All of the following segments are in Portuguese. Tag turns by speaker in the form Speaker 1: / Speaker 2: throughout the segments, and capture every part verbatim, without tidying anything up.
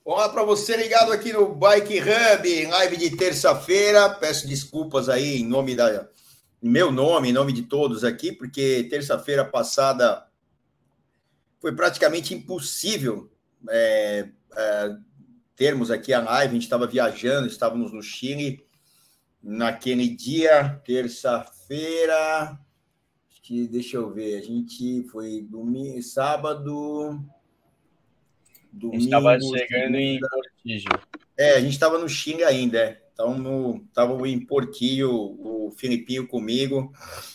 Speaker 1: Olá para você ligado aqui no Bike Hub, live de terça-feira. Peço desculpas aí em nome da em meu nome, em nome de todos aqui, porque terça-feira passada foi praticamente impossível é, é, termos aqui a live. A gente estava viajando, estávamos no Chile naquele dia, terça-feira. Que deixa eu ver, a gente foi domingo, sábado,
Speaker 2: A gente estava
Speaker 1: domingo,
Speaker 2: chegando em
Speaker 1: segunda.
Speaker 2: Portillo.
Speaker 1: É, a gente estava no Xinga ainda, é. Então, no, tava em Porquinho, o Filipinho comigo,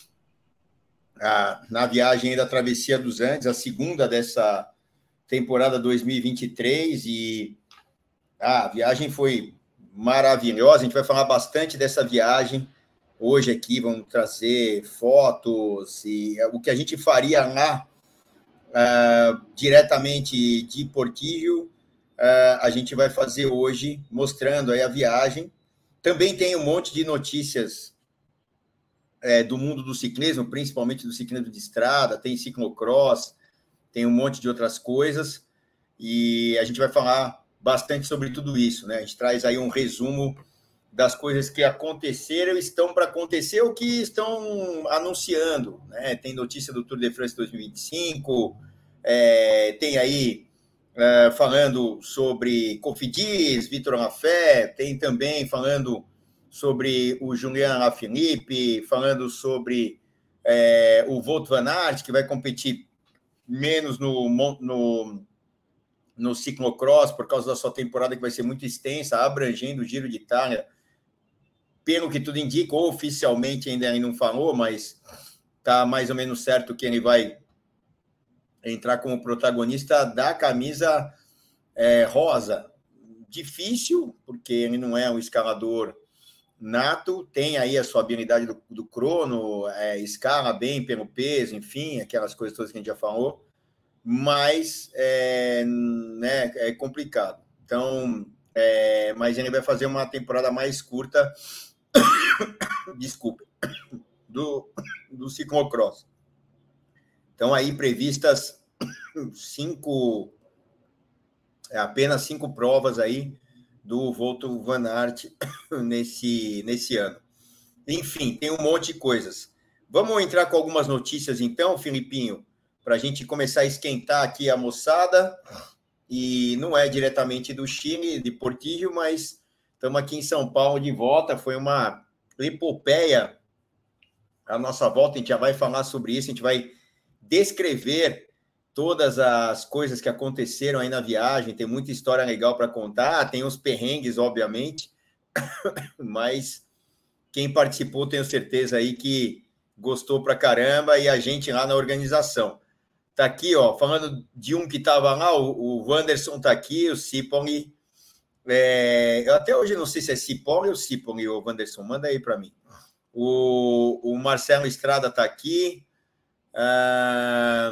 Speaker 1: a, na viagem ainda da Travessia dos Andes, a segunda dessa temporada dois mil e vinte e três, e ah, a viagem foi maravilhosa. A gente vai falar bastante dessa viagem hoje aqui, vamos trazer fotos e o que a gente faria lá uh, diretamente de Porquillo. Uh, a gente vai fazer hoje, mostrando aí a viagem. Também tem um monte de notícias é, do mundo do ciclismo, principalmente do ciclismo de estrada, tem ciclocross, tem um monte de outras coisas, e a gente vai falar bastante sobre tudo isso, né? A gente traz aí um resumo das coisas que aconteceram, estão para acontecer ou que estão anunciando, né? Tem notícia do Tour de France dois mil e vinte e cinco, é, tem aí Uh, falando sobre Cofidis, Vitor Lafay, tem também falando sobre o Julian Alaphilippe, falando sobre é, o Wout van Aert, que vai competir menos no, no, no ciclocross, por causa da sua temporada que vai ser muito extensa, abrangendo o Giro de Itália. Pelo que tudo indica, oficialmente ainda não falou, mas está mais ou menos certo que ele vai entrar como protagonista da camisa é, rosa. Difícil, porque ele não é um escalador nato, tem aí a sua habilidade do, do crono, é, escala bem pelo peso, enfim, aquelas coisas todas que a gente já falou, mas é, né, é complicado. Então, é, mas ele vai fazer uma temporada mais curta, desculpe, do, do ciclocross. Então, aí previstas cinco, apenas cinco provas aí do Wout van Aert nesse, nesse ano. Enfim, tem um monte de coisas. Vamos entrar com algumas notícias, então, Filipinho, para a gente começar a esquentar aqui a moçada. E não é diretamente do Chile, de Portillo, mas estamos aqui em São Paulo de volta. Foi uma epopeia a nossa volta. A gente já vai falar sobre isso, a gente vai descrever todas as coisas que aconteceram aí na viagem. Tem muita história legal para contar, tem os perrengues, obviamente, mas quem participou, tenho certeza aí que gostou pra caramba, e a gente lá na organização. Tá aqui, ó, falando de um que estava lá, o, o Wanderson tá aqui, o Cipoli. É, eu até hoje não sei se é Cipoli ou Cipoli, o Wanderson, manda aí para mim. O, o Marcelo Estrada tá aqui. Ah,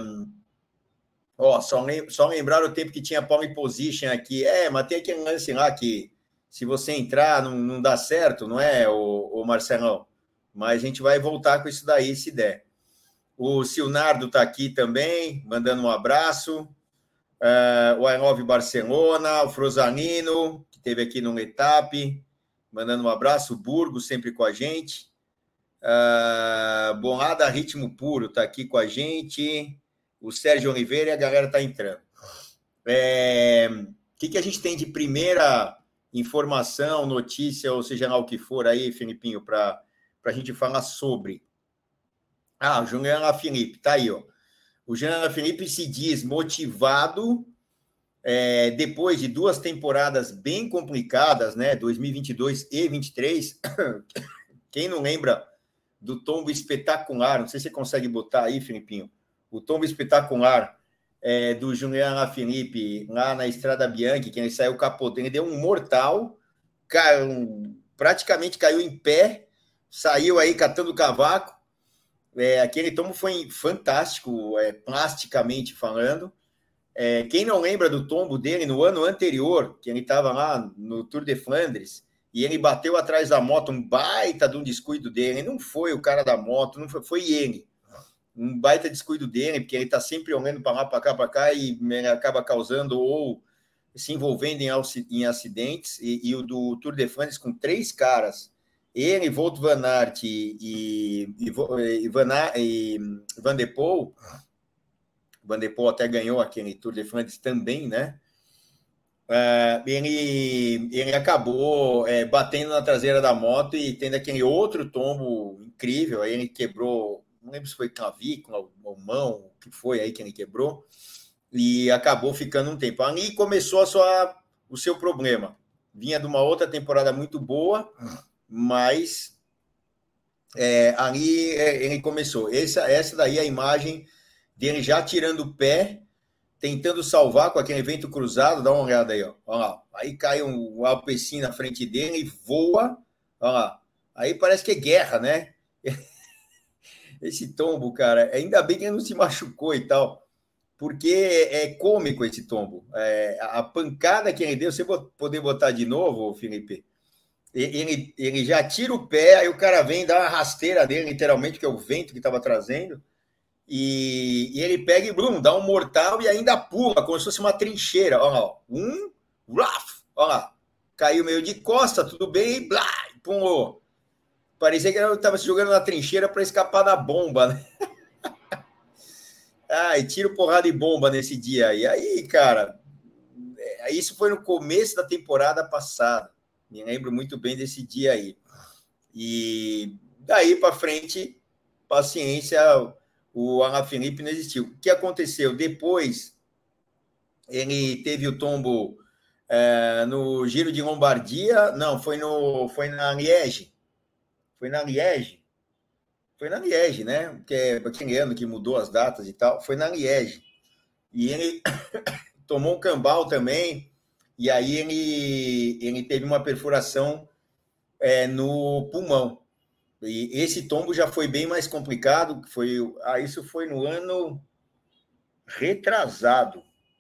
Speaker 1: ó, só, lem, só lembrar o tempo que tinha pole position aqui. É, mas tem aquele lance lá que se você entrar não, não dá certo, não é, o, o Marcelão? Mas a gente vai voltar com isso daí, se der. O Silnardo está aqui também, mandando um abraço. Uh, o I Love Barcelona, o Frosanino, que esteve aqui no Etap, mandando um abraço. O Burgo, sempre com a gente. Uh, Bonada Ritmo Puro está aqui com a gente. O Sérgio Oliveira e a galera está entrando. É, o que, que a gente tem de primeira informação, notícia, ou seja lá o que for aí, Filipinho, para a gente falar sobre? Ah, o Julian Alaphilippe, tá aí, ó. O Julian Alaphilippe se diz motivado é, depois de duas temporadas bem complicadas, né? dois mil e vinte e dois e vinte e três. Quem não lembra do tombo espetacular? Não sei se você consegue botar aí, Filipinho. O tombo espetacular é, do Julian Alaphilippe lá na Estrada Bianchi, que ele saiu capotando, ele deu um mortal, caiu, um, praticamente caiu em pé, saiu aí catando o cavaco. É, aquele tombo foi fantástico, é, plasticamente falando. É, quem não lembra do tombo dele no ano anterior, que ele estava lá no Tour de Flandres, e ele bateu atrás da moto, um baita de um descuido dele. Não foi o cara da moto, não foi, foi ele. Um baita descuido dele, porque ele está sempre olhando para lá, para cá, para cá, e ele acaba causando ou se envolvendo em, em acidentes, e, e o do Tour de France com três caras, ele, Wout van Aert e, e, e, Van, e Van der Poel. Van der Poel até ganhou aquele Tour de France também, né? Uh, ele, ele acabou é, batendo na traseira da moto e tendo aquele outro tombo incrível. Aí ele quebrou, não lembro se foi clavícula ou mão, o que foi aí que ele quebrou, e acabou ficando um tempo. Ali começou a sua, o seu problema. Vinha de uma outra temporada muito boa, mas é, ali é, ele começou. Essa, essa daí é a imagem dele já tirando o pé, tentando salvar com aquele vento cruzado. Dá uma olhada aí, ó. Olha lá. Aí cai um Alpecin na frente dele e voa. Olha lá. Aí parece que é guerra, né? Esse tombo, cara, ainda bem que ele não se machucou e tal, porque é cômico esse tombo. É, a pancada que ele deu, você poder botar de novo, Felipe, ele, ele já tira o pé, aí o cara vem dar uma rasteira dele, literalmente, que é o vento que estava trazendo. E, e ele pega e blum, dá um mortal e ainda pula, como se fosse uma trincheira. Olha lá, um, raf, olha lá, caiu meio de costa, tudo bem, blá, pulou. Parecia que ele estava se jogando na trincheira para escapar da bomba, né? Ah, e tiro porrada e bomba nesse dia aí. Aí, cara, isso foi no começo da temporada passada. Me lembro muito bem desse dia aí. E daí para frente, paciência. O Alaphilippe não existiu. O que aconteceu? Depois, ele teve o tombo é, no Giro de Lombardia. Não, foi, no, foi na Liège. Foi na Liège. Foi na Liège, né? Que é aquele ano que mudou as datas e tal. Foi na Liège. E ele tomou um cambal também. E aí ele, ele teve uma perfuração é, no pulmão. E esse tombo já foi bem mais complicado, foi, ah, isso foi no ano retrasado.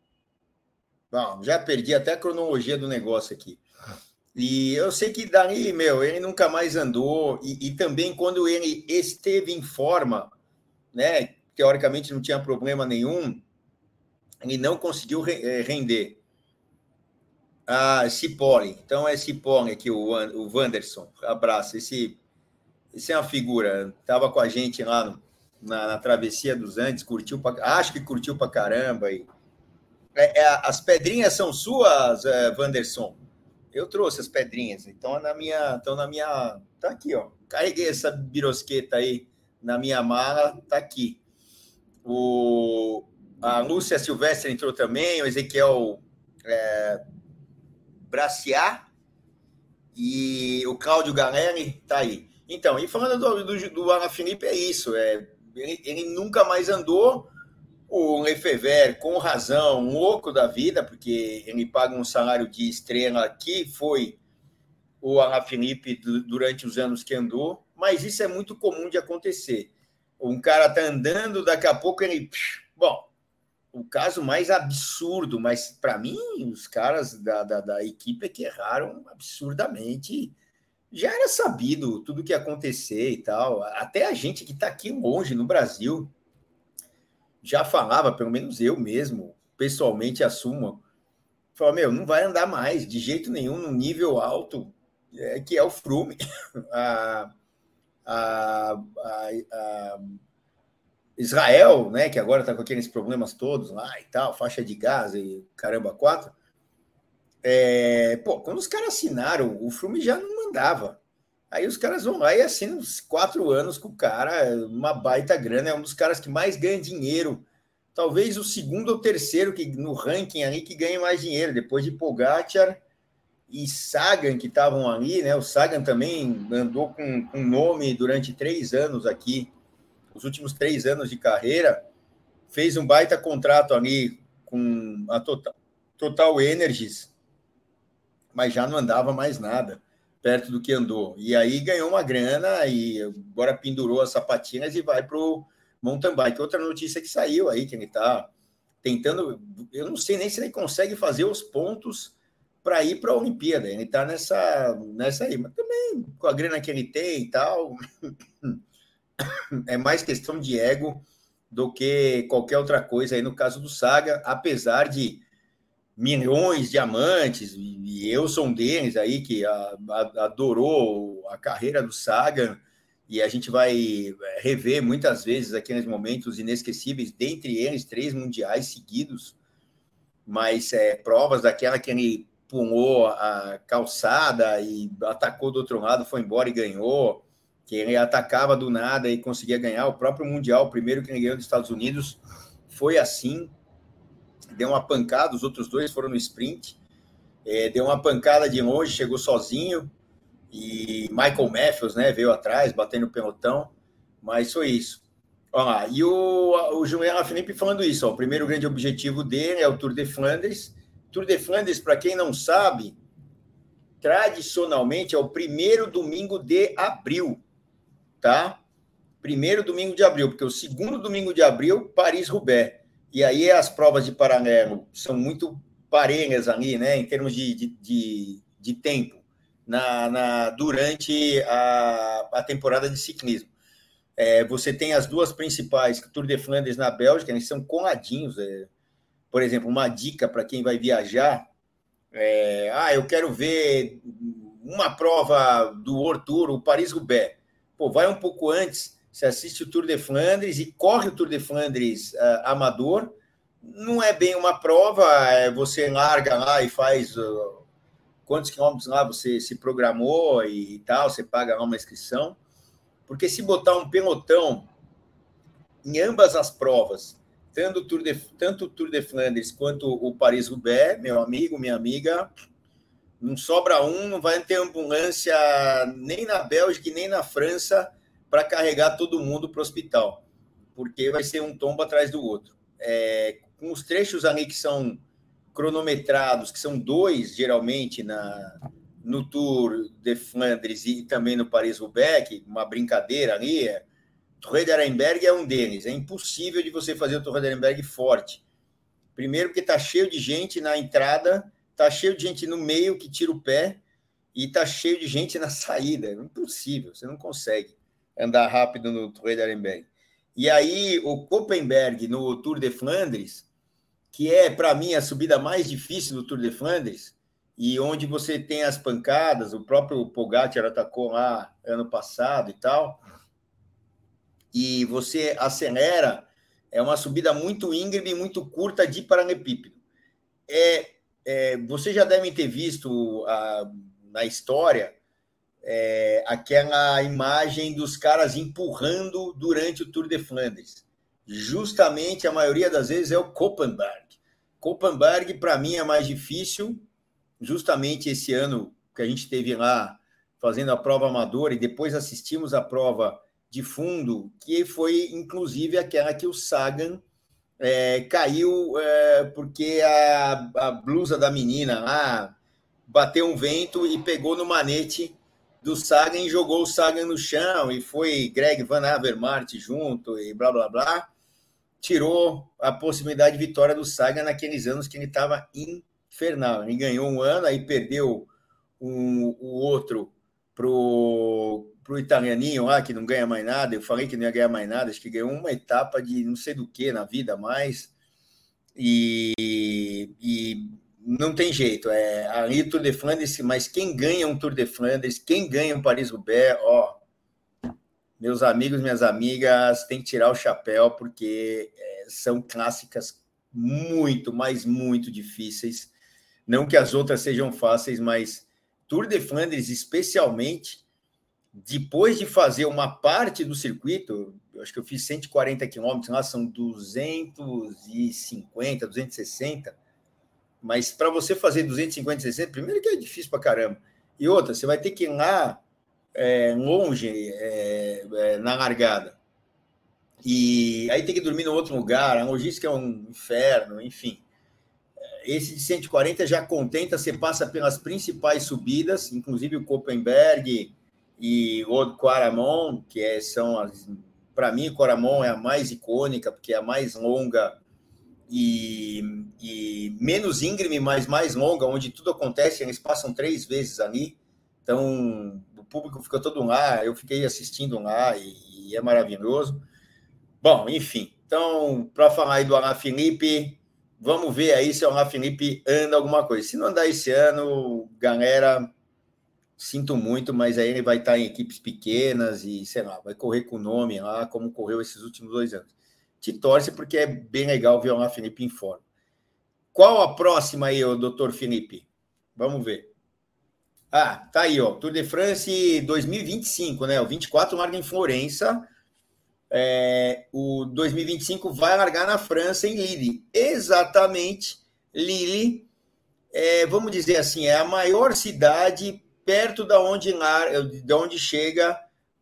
Speaker 1: Bom, já perdi até a cronologia do negócio aqui. E eu sei que daí, meu, ele nunca mais andou, e, e também quando ele esteve em forma, né, teoricamente não tinha problema nenhum, ele não conseguiu render. Ah, Cipolle, então é Cipolle aqui, o, o Wanderson, abraço, esse... Esse é uma figura, estava com a gente lá no, na, na Travessia dos Andes, curtiu pra, acho que curtiu pra caramba. E, é, é, as pedrinhas são suas, é, Wanderson? Eu trouxe as pedrinhas, então na minha, então na minha, tá aqui, ó. Carreguei essa birosqueta aí na minha mala, tá aqui. O, a Lúcia Silvestre entrou também, o Ezequiel é, Braciar e o Cláudio Galeri tá aí. Então, e falando do, do, do Alaphilippe, é isso. É, ele, ele nunca mais andou. O Lefebvre, com razão, um louco da vida, porque ele paga um salário de estrela que foi o Alaphilippe durante os anos que andou. Mas isso é muito comum de acontecer. Um cara tá andando, daqui a pouco ele... Bom, o caso mais absurdo, mas para mim, os caras da, da, da equipe é que erraram absurdamente. Já era sabido tudo o que ia acontecer e tal. Até a gente que está aqui longe, no Brasil, já falava, pelo menos eu mesmo, pessoalmente assumo, falava, meu, não vai andar mais, de jeito nenhum, no nível alto, é, que é o Froome. a, a, a, a Israel, né, que agora está com aqueles problemas todos lá e tal, faixa de gás e caramba, quatro. É, pô, quando os caras assinaram, o Froome já não mandava. Aí os caras vão lá e assinam uns quatro anos com o cara, uma baita grana, é um dos caras que mais ganha dinheiro. Talvez o segundo ou terceiro que, no ranking ali que ganha mais dinheiro, depois de Pogacar e Sagan, que estavam ali, né? O Sagan também andou com, com nome durante três anos aqui, os últimos três anos de carreira, fez um baita contrato ali com a Total, Total Energies, mas já não andava mais nada perto do que andou. E aí ganhou uma grana e agora pendurou as sapatinhas e vai para o mountain bike. Outra notícia que saiu aí, que ele está tentando... Eu não sei nem se ele consegue fazer os pontos para ir para a Olimpíada. Ele está nessa, nessa aí. Mas também, com a grana que ele tem e tal, é mais questão de ego do que qualquer outra coisa aí no caso do Saga, apesar de milhões de amantes, e eu sou um deles aí que a, a, adorou a carreira do Sagan, e a gente vai rever muitas vezes aqueles momentos inesquecíveis, dentre eles três mundiais seguidos, mas é, provas daquela que ele pulou a calçada e atacou do outro lado, foi embora e ganhou, que ele atacava do nada e conseguia ganhar. O próprio Mundial, o primeiro que ele ganhou dos Estados Unidos, foi assim, deu uma pancada, os outros dois foram no sprint, é, deu uma pancada de longe, chegou sozinho, e Michael Matthews, né, veio atrás, batendo o pelotão, mas foi isso. Olha lá, e o, o Julian Alaphilippe falando isso, ó, o primeiro grande objetivo dele é o Tour de Flandres. Tour de Flandres, para quem não sabe, tradicionalmente é o primeiro domingo de abril, tá? Primeiro domingo de abril, porque o segundo domingo de abril, Paris-Roubaix. E aí as provas de paralelo são muito parelhas ali, né, em termos de, de, de, de tempo, na, na, durante a, a temporada de ciclismo. É, você tem as duas principais, Tour de Flandres na Bélgica, eles são coladinhos. É, por exemplo, uma dica para quem vai viajar, é, ah, eu quero ver uma prova do World Tour, o Paris-Roubaix. Pô, vai um pouco antes, você assiste o Tour de Flandres e corre o Tour de Flandres uh, amador. Não é bem uma prova, é, você larga lá e faz uh, quantos quilômetros lá você se programou e tal, você paga lá uma inscrição. Porque se botar um pelotão em ambas as provas, tanto o Tour de, tanto o Tour de Flandres quanto o Paris-Roubaix, meu amigo, minha amiga, não sobra um, não vai ter ambulância nem na Bélgica e nem na França para carregar todo mundo para o hospital, porque vai ser um tombo atrás do outro. É, com os trechos ali que são cronometrados, que são dois, geralmente, na, no Tour de Flandres e também no Paris-Roubaix, uma brincadeira ali, é, Torre de Arenberg é um deles. É impossível de você fazer o Torre de Arenberg forte. Primeiro porque está cheio de gente na entrada, está cheio de gente no meio que tira o pé e está cheio de gente na saída. É impossível, você não consegue andar rápido no Torre de Arenberg. E aí o Koppenberg no Tour de Flandres, que é, para mim, a subida mais difícil do Tour de Flandres, e onde você tem as pancadas, o próprio Pogacar atacou lá ano passado e tal, e você acelera, é uma subida muito íngreme, muito curta de paralelepípedo. É, é, vocês já devem ter visto a, na história é, aquela imagem dos caras empurrando durante o Tour de Flandres. Justamente, a maioria das vezes, é o Koppenberg. Koppenberg, para mim, é mais difícil, justamente esse ano que a gente teve lá fazendo a prova amadora e depois assistimos a prova de fundo, que foi, inclusive, aquela que o Sagan é, caiu é, porque a, a blusa da menina lá bateu um vento e pegou no manete do Sagan e jogou o Sagan no chão, e foi Greg Van Avermaet junto e blá, blá, blá. Tirou a possibilidade de vitória do Sagan naqueles anos que ele estava infernal. Ele ganhou um ano, aí perdeu um, o outro pro pro italianinho lá, que não ganha mais nada. Eu falei que não ia ganhar mais nada, acho que ganhou uma etapa de não sei do que na vida mais, e, e não tem jeito, é ali Tour de Flandres, mas quem ganha um Tour de Flandres, quem ganha um Paris-Roubaix, ó, meus amigos, minhas amigas, tem que tirar o chapéu, porque é, são clássicas muito, mas muito difíceis, não que as outras sejam fáceis, mas Tour de Flandres, especialmente, depois de fazer uma parte do circuito, eu acho que eu fiz cento e quarenta quilômetros, lá são duzentos e cinquenta, duzentos e sessenta, mas para você fazer duzentos e cinquenta, sessenta, primeiro que é difícil para caramba, e outra, você vai ter que ir lá é, longe é, é, na largada, e aí tem que dormir no outro lugar, a logística é um inferno, enfim. Esse de cento e quarenta já contenta, você passa pelas principais subidas, inclusive o Koppenberg e o Quaramon, que é, são as, para mim, o Quaramon é a mais icônica, porque é a mais longa e, e menos íngreme, mas mais longa, onde tudo acontece, eles passam três vezes ali, então o público fica todo lá, eu fiquei assistindo lá e, e é maravilhoso. Bom, enfim, então, para falar aí do Alaphilippe, vamos ver aí se o Alaphilippe anda alguma coisa. Se não andar esse ano, galera, sinto muito, mas aí ele vai estar em equipes pequenas e, sei lá, vai correr com o nome lá, como correu esses últimos dois anos. Te torce porque é bem legal ver o Alaphilippe em forma. Qual a próxima aí, o doutor Felipe? Vamos ver. Ah, tá aí, ó. Tour de France dois mil e vinte e cinco, né? O vinte e quatro larga em Florença. É, o dois mil e vinte e cinco vai largar na França, em Lille. Exatamente, Lille, é, vamos dizer assim, é a maior cidade perto da onde, da onde chega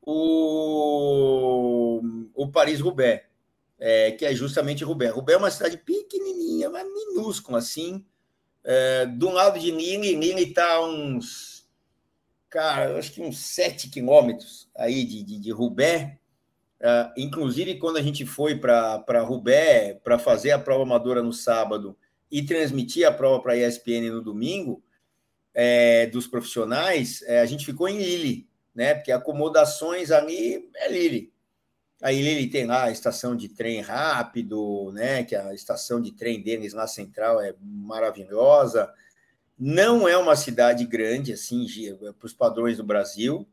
Speaker 1: o, o Paris-Roubaix, é, que é justamente Roubaix. Roubaix é uma cidade pequenininha, mas minúscula, assim. É, do lado de Lille, Lille está a uns, cara, eu acho que uns sete quilômetros aí de, de, de Roubaix. Uh, inclusive, quando a gente foi para Roubaix para fazer a prova amadora no sábado e transmitir a prova para a E S P N no domingo, é, dos profissionais, é, a gente ficou em Lille, né? Porque acomodações ali é Lille. Aí Lille tem lá a estação de trem rápido, né? Que a estação de trem deles lá central é maravilhosa. Não é uma cidade grande, assim, para os padrões do Brasil,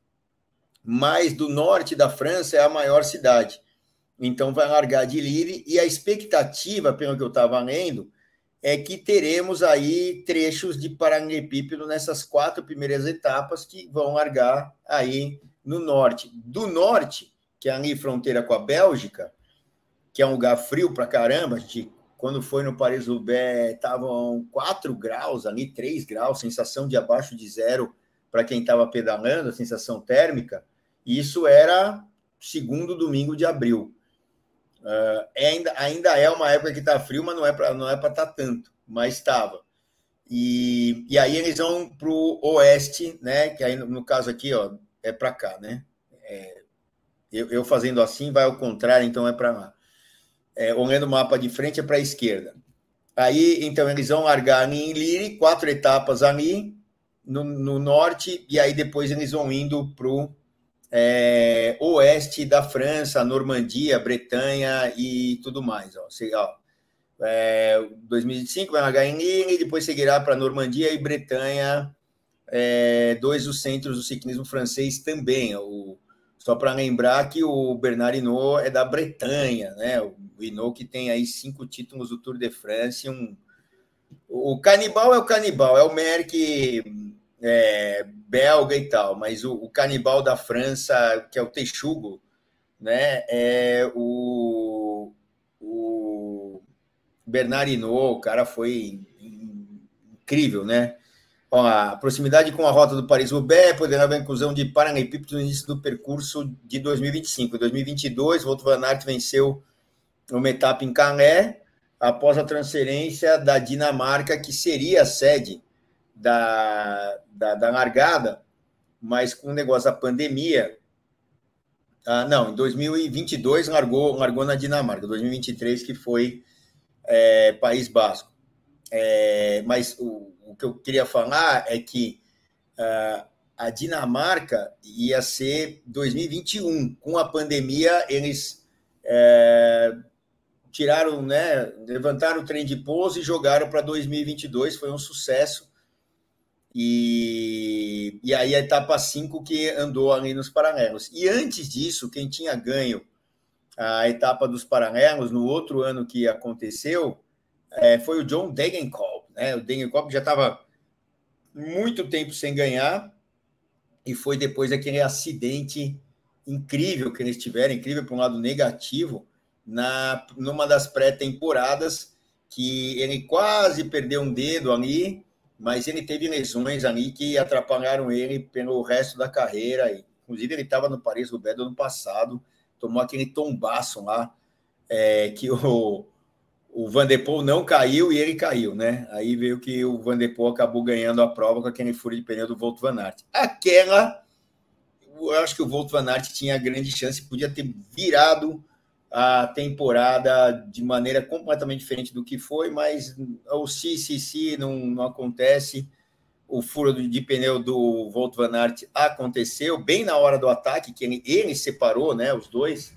Speaker 1: mas do norte da França é a maior cidade. Então vai largar de Lille, e a expectativa, pelo que eu estava lendo, é que teremos aí trechos de paralelepípedo nessas quatro primeiras etapas que vão largar aí no norte. Do norte, que é ali fronteira com a Bélgica, que é um lugar frio pra caramba, a gente, quando foi no Paris-Roubaix, estavam quatro graus ali, três graus, sensação de abaixo de zero para quem estava pedalando, a sensação térmica. Isso era segundo domingo de abril. Uh, é ainda, ainda é uma época que está frio, mas não é para não é para estar tanto, mas estava. E, e aí eles vão para o oeste, né? Que aí no, no caso aqui, ó, é para cá, né? É, eu, eu fazendo assim vai ao contrário, então é para lá. É, olhando o mapa de frente é para a esquerda. Aí então eles vão largar ali em Lille, quatro etapas ali no, no norte, e aí depois eles vão indo para o É, oeste da França, Normandia, Bretanha e tudo mais. Ó. Ó, é, dois mil e vinte e cinco vai largar em Lille, depois seguirá para Normandia e Bretanha, é, dois dos centros do ciclismo francês também. O, só para lembrar que o Bernard Hinault é da Bretanha, né? O Hinault que tem aí cinco títulos do Tour de France. Um, o canibal é o canibal, é o Merck... É, belga e tal, mas o, o canibal da França, que é o Texugo, né, é o, o Bernard Hinault, o cara foi incrível, né? Ó, a proximidade com a rota do Paris-Roubaix poderá haver a inclusão de paralelepípedos no início do percurso de dois mil e vinte e cinco. Em dois mil e vinte e dois, Wout van Aert venceu uma etapa em Calais após a transferência da Dinamarca, que seria a sede Da, da, da largada, mas com o negócio da pandemia, ah, não, em dois mil e vinte e dois largou, largou na Dinamarca, dois mil e vinte e três que foi é, País Basco. É, mas o, o que eu queria falar é que ah, a Dinamarca ia ser dois mil e vinte e um, com a pandemia eles é, tiraram, né, levantaram o trem de pouso e jogaram para dois mil e vinte e dois, foi um sucesso. E, e aí a etapa cinco que andou ali nos paralelos. E antes disso, quem tinha ganho a etapa dos paralelos, no outro ano que aconteceu, é, foi o John Degenkolb, né? O Degenkolb já estava muito tempo sem ganhar, e foi depois daquele acidente incrível que eles tiveram, incrível por um lado negativo, na, numa das pré-temporadas, que ele quase perdeu um dedo ali, mas ele teve lesões ali que atrapalharam ele pelo resto da carreira. Inclusive, ele estava no Paris-Roubaix do ano passado, tomou aquele tombaço lá, é, que o, o Van der Poel não caiu e ele caiu, né? Aí veio que o Van der Poel acabou ganhando a prova com aquele furo de pneu do Wout van Aert. Aquela, eu acho que o Wout van Aert tinha grande chance, podia ter virado a temporada de maneira completamente diferente do que foi, mas o si, si, si não, não acontece. O furo de pneu do Wout van Aert aconteceu bem na hora do ataque, que ele, ele separou, né, os dois,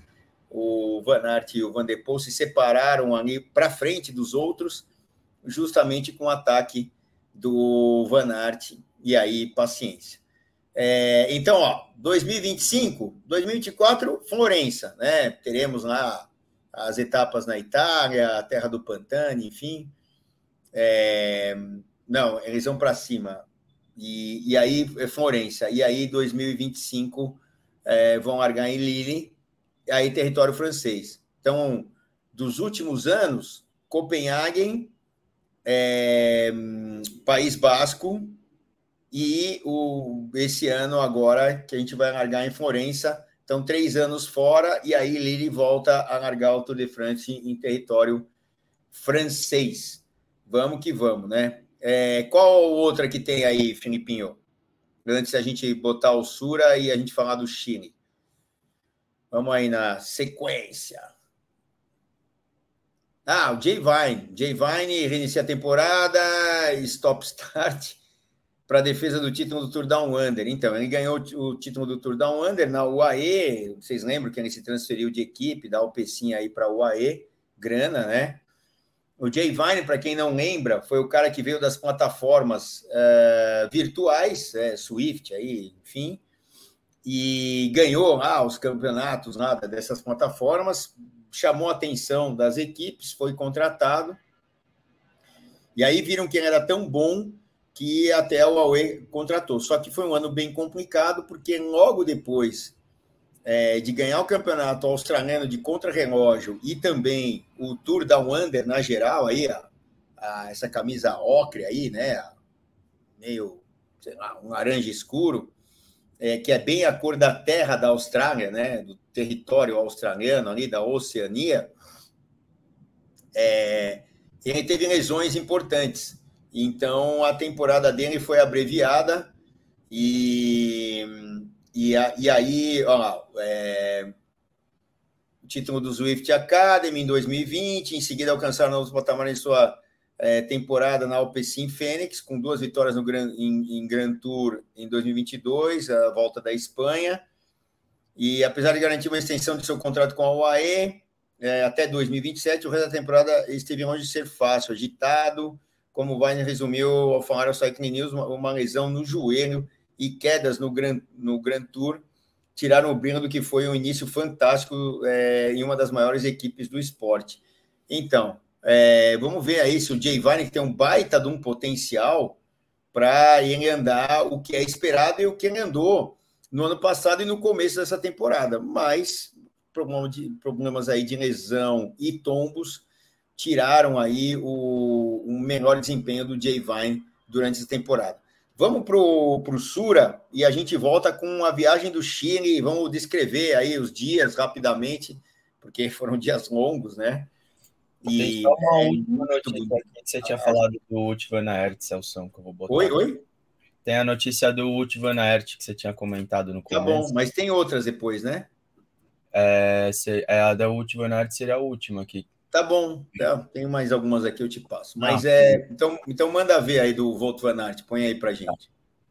Speaker 1: o Van Aert e o Van der Poel se separaram ali para frente dos outros, justamente com o ataque do Van Aert, e aí paciência. É, então, ó, dois mil e vinte e cinco, dois mil e vinte e quatro, Florença, né? Teremos lá as etapas na Itália, a terra do Pantani, enfim. É, não, eles vão para cima. E, e aí, é Florença. E aí, dois mil e vinte e cinco, é, vão largar em Lille, e aí território francês. Então, dos últimos anos, Copenhague, é, País Basco, e o, esse ano agora que a gente vai largar em Florença, então três anos fora, e aí Lille volta a largar o Tour de France em, em território francês. Vamos que vamos, né? É, qual outra que tem aí, Filipinho? Antes da gente botar o Sura e a gente falar do Chile. Vamos aí na sequência. Ah, o Jay Vine. Jay Vine reinicia a temporada, stop-start para a defesa do título do Tour Down Under. Então, ele ganhou o título do Tour Down Under na U A E. Vocês lembram que ele se transferiu de equipe da Alpecin aí para a U A E, grana, né? O Jay Vine, para quem não lembra, foi o cara que veio das plataformas uh, virtuais, é, Swift, aí, enfim, e ganhou lá os campeonatos lá dessas plataformas, chamou a atenção das equipes, foi contratado, e aí viram que ele era tão bom que até a U A E contratou. Só que foi um ano bem complicado, porque logo depois é, de ganhar o campeonato australiano de contrarrelógio e também o Tour Down Under na geral, aí, a, a, essa camisa ocre aí, né, meio, sei lá, um laranja escuro, é, que é bem a cor da terra da Austrália, né, do território australiano ali, da Oceania, é, ele teve lesões importantes. Então, a temporada dele foi abreviada e, e, e aí, ó, é, o título do Zwift Academy em dois mil e vinte, em seguida alcançaram novos patamares em sua é, temporada na Alpecin Fênix, com duas vitórias no Gran, em, em Grand Tour em dois mil e vinte e dois, a volta da Espanha, e apesar de garantir uma extensão de seu contrato com a U A E, é, até dois mil e vinte e sete, o resto da temporada esteve longe de ser fácil, agitado, como o Vine resumiu ao falar ao Cycling News, uma, uma lesão no joelho e quedas no Grand, no Grand Tour tiraram o brilho do que foi um início fantástico é, em uma das maiores equipes do esporte. Então, é, vamos ver aí se o Jay Vine, que tem um baita de um potencial para ele andar o que é esperado e o que ele andou no ano passado e no começo dessa temporada, mas problema de, problemas aí de lesão e tombos tiraram aí o, o melhor desempenho do Jay Vine durante essa temporada. Vamos para o Sura e a gente volta com a viagem do Chile. Vamos descrever aí os dias rapidamente, porque foram dias longos, né?
Speaker 2: E tem só uma é, última notícia aqui que você tinha ah, falado do Wout van Aert, Celso, que eu vou botar.
Speaker 1: Oi,
Speaker 2: aqui.
Speaker 1: oi?
Speaker 2: Tem a notícia do Wout van Aert que você tinha comentado no começo.
Speaker 1: Tá bom, mas tem outras depois, né?
Speaker 2: É, a da Wout van Aert seria a última aqui.
Speaker 1: Tá bom, tá, tenho mais algumas aqui, eu te passo. Mas ah, é. Então, então manda ver aí do Wout van Aert, põe aí pra gente.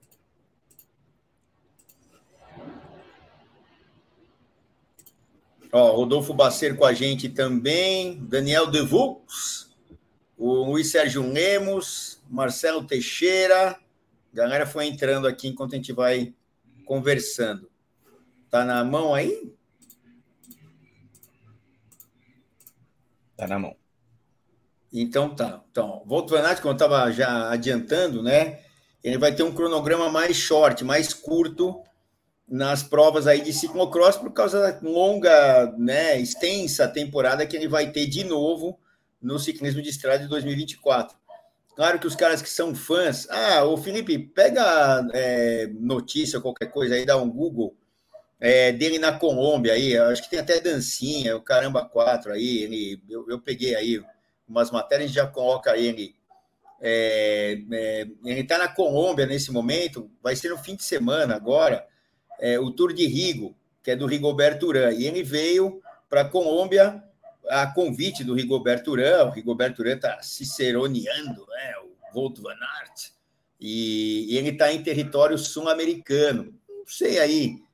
Speaker 1: Ó, Rodolfo Bacer com a gente também, Daniel Devux, o Luiz Sérgio Lemos, Marcelo Teixeira. A galera foi entrando aqui enquanto a gente vai conversando. Tá na mão aí?
Speaker 2: Tá na mão.
Speaker 1: Então tá. Então, Wout van Aert, como eu estava já adiantando, né? Ele vai ter um cronograma mais short, mais curto nas provas aí de ciclocross por causa da longa, né, extensa temporada que ele vai ter de novo no ciclismo de estrada de dois mil e vinte e quatro. Claro que os caras que são fãs... Ah, ô Felipe, pega é, notícia, qualquer coisa aí, dá um Google é, dele na Colômbia aí, acho que tem até dancinha, o Caramba quatro aí, ele, eu, eu peguei aí umas matérias, já coloca ele... É, é, ele está na Colômbia nesse momento, vai ser no fim de semana agora, É, o Tour de Rigo, que é do Rigoberto Urán, e ele veio para a Colômbia a convite do Rigoberto Urán. O Rigoberto Urán está ciceroneando, né, o Wout van Aert, e, e ele está em território sul-americano. Não sei aí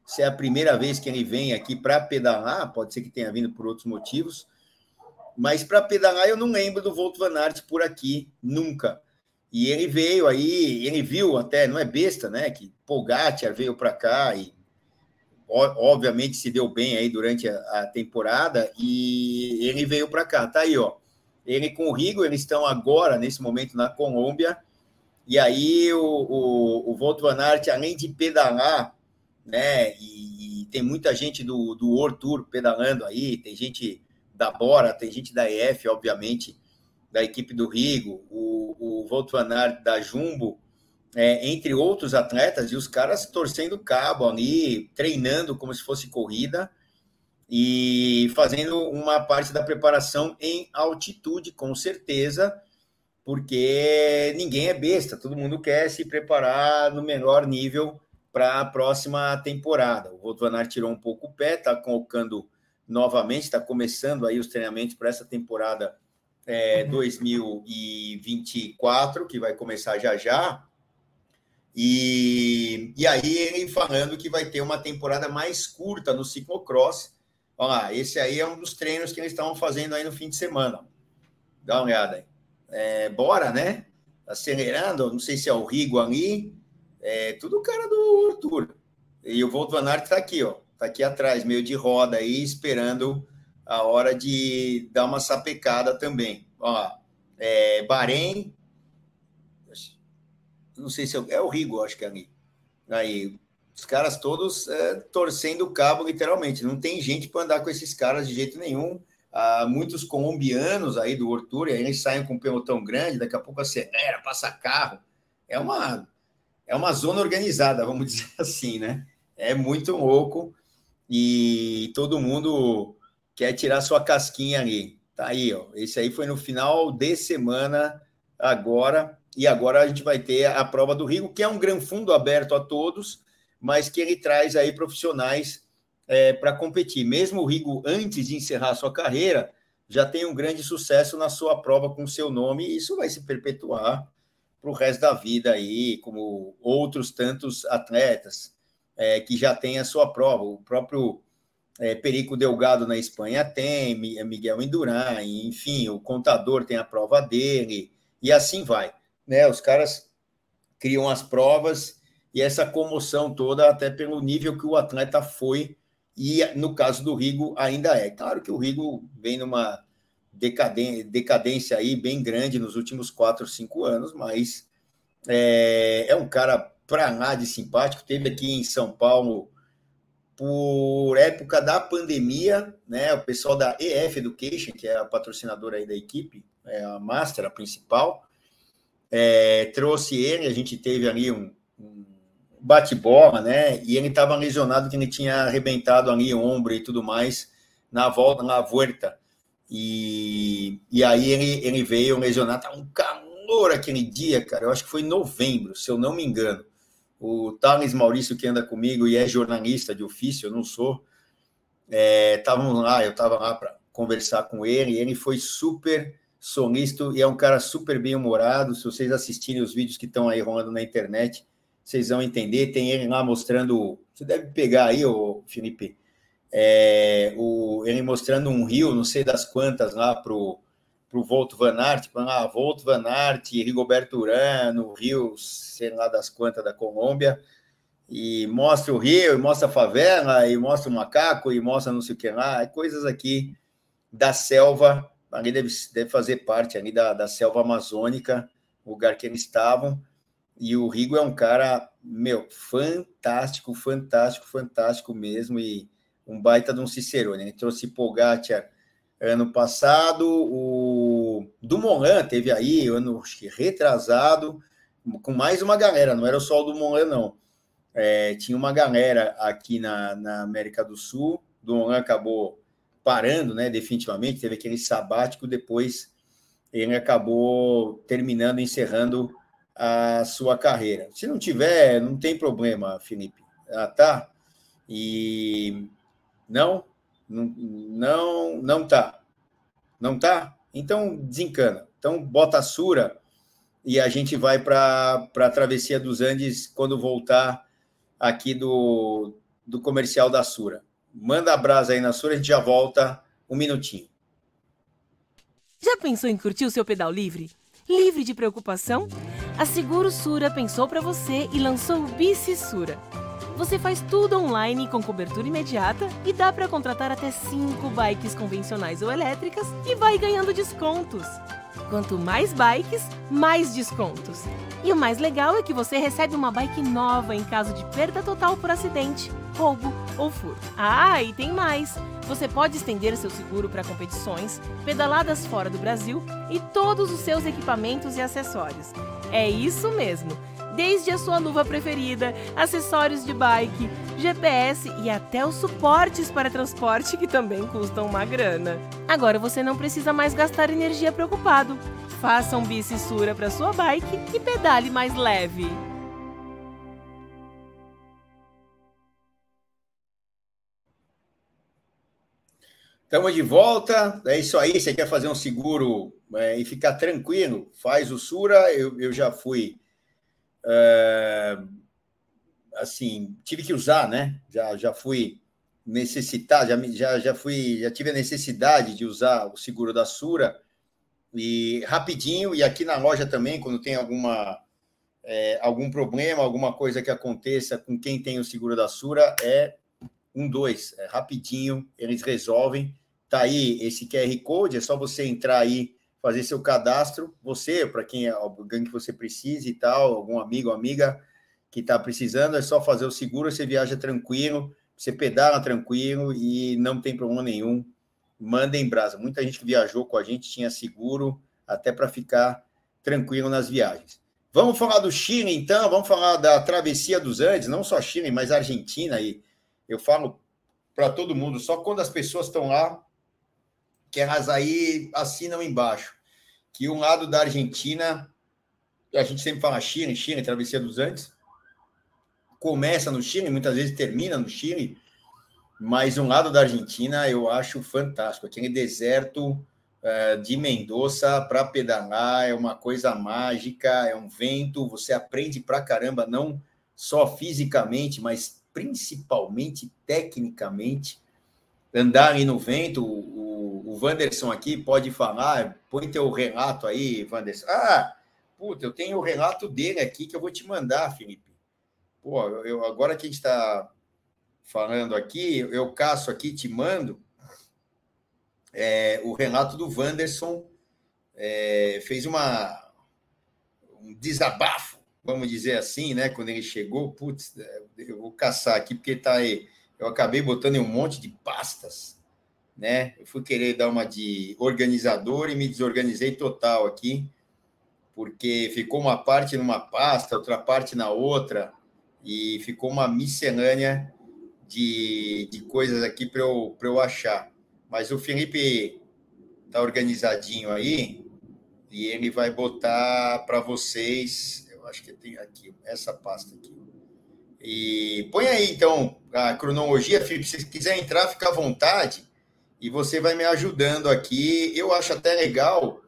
Speaker 1: se é a primeira vez que ele vem aqui para pedalar, pode ser que tenha vindo por outros motivos, mas para pedalar eu não lembro do Wout van Aert por aqui, nunca. E ele veio aí, ele viu até, não é besta, né, que Pogacar veio para cá e obviamente se deu bem aí durante a, a temporada e ele veio para cá, tá aí, ó. Ele com o Rigo, eles estão agora, nesse momento, na Colômbia, e aí o, o, o Wout van Aert, além de pedalar, né, e, e tem muita gente do, do World Tour pedalando aí, tem gente da Bora, tem gente da E F, obviamente, da equipe do Rigo, o, o Wout van Aert da Jumbo, é, entre outros atletas, e os caras torcendo cabo ali, treinando como se fosse corrida e fazendo uma parte da preparação em altitude, com certeza, porque ninguém é besta, todo mundo quer se preparar no menor nível para a próxima temporada. O Wout van Aert tirou um pouco o pé, está colocando novamente, está começando aí os treinamentos para essa temporada é, dois mil e vinte e quatro, que vai começar já já. E, e aí ele falando que vai ter uma temporada mais curta no ciclocross. Olha lá, esse aí é um dos treinos que eles estavam fazendo aí no fim de semana. Dá uma olhada aí. É, bora, né? Acelerando, não sei se é o Rigo ali, é tudo cara do Arthur. E o Wout van Aert está aqui, ó, tá aqui atrás, meio de roda aí, esperando a hora de dar uma sapecada também. Ó, é, Bahrein, não sei se é, é o Rigo, acho que é ali. Aí, os caras todos é, torcendo o cabo, literalmente. Não tem gente para andar com esses caras de jeito nenhum. Há muitos colombianos aí do World Tour, e aí eles saem com um pelotão grande, daqui a pouco acelera, passa carro. É uma, é uma zona organizada, vamos dizer assim, né? É muito louco e todo mundo quer tirar sua casquinha ali. Tá aí, ó. Esse aí foi no final de semana agora, e agora a gente vai ter a prova do Rigo, que é um gran fundo aberto a todos, mas que ele traz aí profissionais é, para competir. Mesmo o Rigo, antes de encerrar sua carreira, já tem um grande sucesso na sua prova com seu nome, e isso vai se perpetuar para o resto da vida aí, como outros tantos atletas é, que já têm a sua prova. O próprio é, Perico Delgado na Espanha tem, Miguel Indurain, enfim, o Contador tem a prova dele, e assim vai. Né? Os caras criam as provas e essa comoção toda até pelo nível que o atleta foi, e no caso do Rigo ainda é. Claro que o Rigo vem numa decadência aí bem grande nos últimos quatro, cinco anos, mas é, é um cara para lá de simpático. Teve aqui em São Paulo por época da pandemia, né? O pessoal da E F Education, que é a patrocinadora aí da equipe, é a Master, a principal, é, trouxe ele, a gente teve ali um, um bate-bola, né? E ele estava lesionado, que ele tinha arrebentado ali o ombro e tudo mais na volta, na Vuelta. E, e aí ele, ele veio lesionado, tá um calor aquele dia, cara. Eu acho que foi em novembro, se eu não me engano. O Thales Maurício, que anda comigo e é jornalista de ofício, eu não sou, estavam é, lá, eu estava lá para conversar com ele, e ele foi super solícito e é um cara super bem-humorado. Se vocês assistirem os vídeos que estão aí rolando na internet, vocês vão entender. Tem ele lá mostrando, você deve pegar aí, ô Felipe, é, o, ele mostrando um rio, não sei das quantas, lá para o Wout van Aert, ah, Wout van Aert e Rigoberto Urán, no rio, sei lá das quantas da Colômbia, e mostra o rio, e mostra a favela, e mostra o macaco, e mostra não sei o que lá, coisas aqui da selva, ali deve, deve fazer parte ali da, da selva amazônica, o lugar que eles estavam, e o Rigo é um cara, meu, fantástico, fantástico, fantástico mesmo, e um baita de um Cicerone. Ele trouxe Pogacar ano passado, o Dumoulin teve aí, ano acho que retrasado, com mais uma galera, não era só o Dumoulin, não. É, tinha uma galera aqui na, na América do Sul, o Dumoulin acabou parando, né, definitivamente, teve aquele sabático, depois ele acabou terminando, encerrando a sua carreira. Se não tiver, não tem problema, Felipe. Ah, tá? E não, não, não, não tá. Não tá? Então desencana. Então bota a Sura e a gente vai para a travessia dos Andes quando voltar aqui do, do comercial da Sura. Manda a brasa aí na Sura, a gente já volta um minutinho.
Speaker 3: Já pensou em curtir o seu pedal livre? Livre de preocupação? A Seguro Sura pensou para você e lançou o Bici Sura. Você faz tudo online com cobertura imediata e dá para contratar até cinco bikes convencionais ou elétricas e vai ganhando descontos. Quanto mais bikes, mais descontos. E o mais legal é que você recebe uma bike nova em caso de perda total por acidente, roubo ou furto. Ah, e tem mais! Você pode estender seu seguro para competições, pedaladas fora do Brasil e todos os seus equipamentos e acessórios. É isso mesmo! Desde a sua luva preferida, acessórios de bike, G P S e até os suportes para transporte que também custam uma grana. Agora você não precisa mais gastar energia preocupado. Faça um Bici Sura para sua bike e pedale mais leve.
Speaker 1: Estamos de volta, é isso aí, você quer fazer um seguro é, e ficar tranquilo, faz o Sura, eu, eu já fui, é, assim, tive que usar, né, já, já fui necessitado, já, já, já, fui, já tive a necessidade de usar o seguro da Sura, e rapidinho, e aqui na loja também, quando tem alguma, é, algum problema, alguma coisa que aconteça com quem tem o seguro da Sura, é um, dois, é rapidinho, eles resolvem. Tá aí esse Q R Code, é só você entrar aí, fazer seu cadastro, você, para quem é alguém que você precise e tal, algum amigo ou amiga que está precisando, é só fazer o seguro, você viaja tranquilo, você pedala tranquilo e não tem problema nenhum. Manda em brasa. Muita gente que viajou com a gente tinha seguro, até para ficar tranquilo nas viagens. Vamos falar do Chile, então, vamos falar da travessia dos Andes, não só Chile, mas Argentina, e eu falo para todo mundo, só quando as pessoas estão lá, que elas aí assinam embaixo, que um lado da Argentina, a gente sempre fala Chile, Chile, travessia dos Andes, começa no Chile, muitas vezes termina no Chile, mas um lado da Argentina eu acho fantástico, aquele deserto uh, de Mendoza para pedalar, é uma coisa mágica, é um vento, você aprende pra caramba, não só fisicamente, mas principalmente tecnicamente, andar ali no vento. O, o Wanderson aqui pode falar, põe teu relato aí, Wanderson. Ah, puta, eu tenho o relato dele aqui que eu vou te mandar, Felipe. Pô, eu, agora que a gente está falando aqui, eu caço aqui, te mando é, o relato do Wanderson, é, fez uma, um desabafo, vamos dizer assim, né? Quando ele chegou, putz, eu vou caçar aqui, porque tá aí. Eu acabei botando em um monte de pastas, né? Eu fui querer dar uma de organizador e me desorganizei total aqui, porque ficou uma parte numa pasta, outra parte na outra, e ficou uma miscelânea de, de coisas aqui para eu, para eu achar. Mas o Felipe tá organizadinho aí, e ele vai botar para vocês, eu acho que tem aqui, essa pasta aqui. E põe aí, então, a cronologia, Felipe, se quiser entrar, fica à vontade, e você vai me ajudando aqui. Eu acho até legal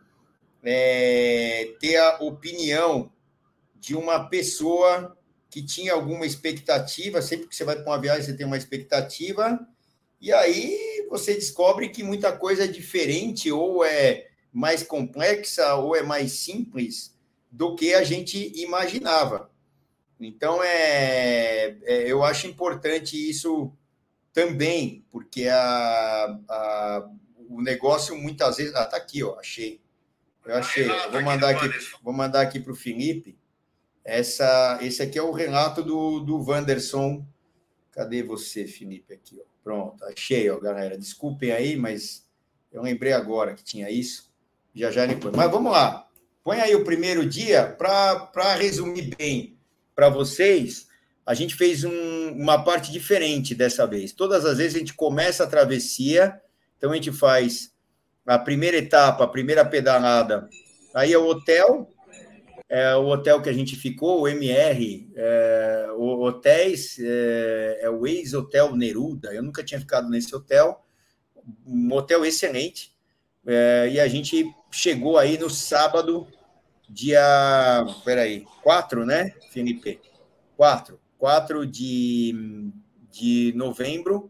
Speaker 1: é, ter a opinião de uma pessoa que tinha alguma expectativa, sempre que você vai para uma viagem, você tem uma expectativa, e aí você descobre que muita coisa é diferente, ou é mais complexa, ou é mais simples do que a gente imaginava. Então, é, é, eu acho importante isso também, porque a, a, o negócio muitas vezes... Ah, tá aqui, ó, achei. Eu achei. Eu vou mandar aqui, vou mandar aqui para o Felipe. Essa, esse aqui é o relato do, do Wanderson. Cadê você, Felipe? Aqui, ó. Pronto, achei, ó, galera. Desculpem aí, mas eu lembrei agora que tinha isso. Já já depois. Mas vamos lá. Põe aí o primeiro dia para resumir bem para vocês. A gente fez um, uma parte diferente dessa vez. Todas as vezes a gente começa a travessia, então a gente faz a primeira etapa, a primeira pedalada, aí é o hotel, é o hotel que a gente ficou, o M R, é, o hotéis, é, é o ex-hotel Neruda, eu nunca tinha ficado nesse hotel, um hotel excelente, é, e a gente chegou aí no sábado, dia, peraí, quatro, né, Felipe? quatro, quatro de, de novembro.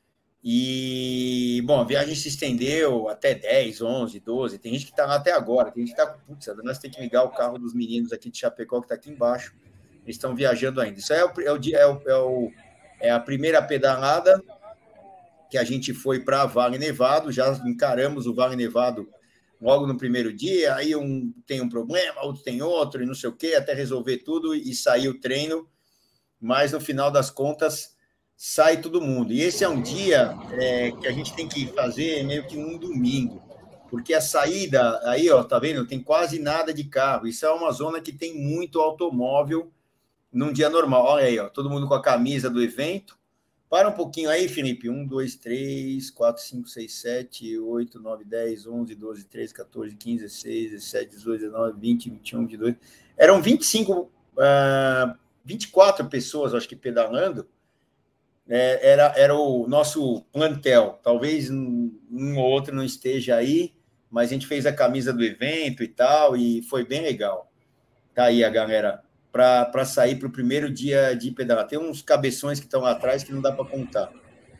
Speaker 1: E, bom, a viagem se estendeu até dez, onze, doze. Tem gente que está lá até agora. Tem gente que está... Putz, nós temos que ligar o carro dos meninos aqui de Chapecó, que está aqui embaixo. Eles estão viajando ainda. Isso aí é, o, é, o, é, o, é, o, é a primeira pedalada que a gente foi para Vale Nevado. Já encaramos o Vale Nevado logo no primeiro dia. Aí um tem um problema, outro tem outro, e não sei o quê, até resolver tudo e sair o treino. Mas, no final das contas, sai todo mundo. E esse é um dia é, que a gente tem que fazer meio que um domingo, porque a saída, aí, ó, tá vendo? Tem quase nada de carro. Isso é uma zona que tem muito automóvel num dia normal. Olha aí, ó, todo mundo com a camisa do evento. Para um pouquinho aí, Felipe. um, dois, três, quatro, cinco, seis, sete, oito, nove, dez, onze, doze, treze, quatorze, quinze, dezesseis, dezessete, dezoito, dezenove, vinte, vinte e um, vinte e dois. Eram vinte e cinco, uh, vinte e quatro pessoas, acho que, pedalando. É, era, era o nosso plantel. Talvez um, um ou outro não esteja aí, mas a gente fez a camisa do evento e tal, e foi bem legal. Tá aí a galera para sair para o primeiro dia de pedalar. Tem uns cabeções que estão lá atrás que não dá para contar.